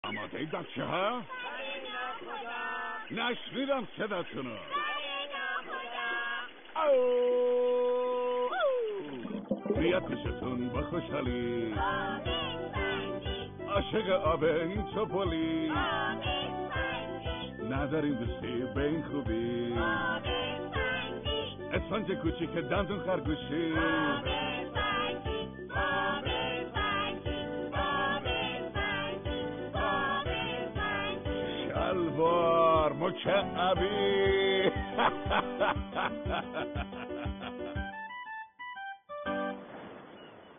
آماده بچه ها؟ نشنیدم صداتونو. بیاد پیشتون با خوشحالی، عاشق آب این چوپولی، نداریم دوستی به این خوبی، اسفنج کوچیک دندون خرگوشی، شلوار مکعبی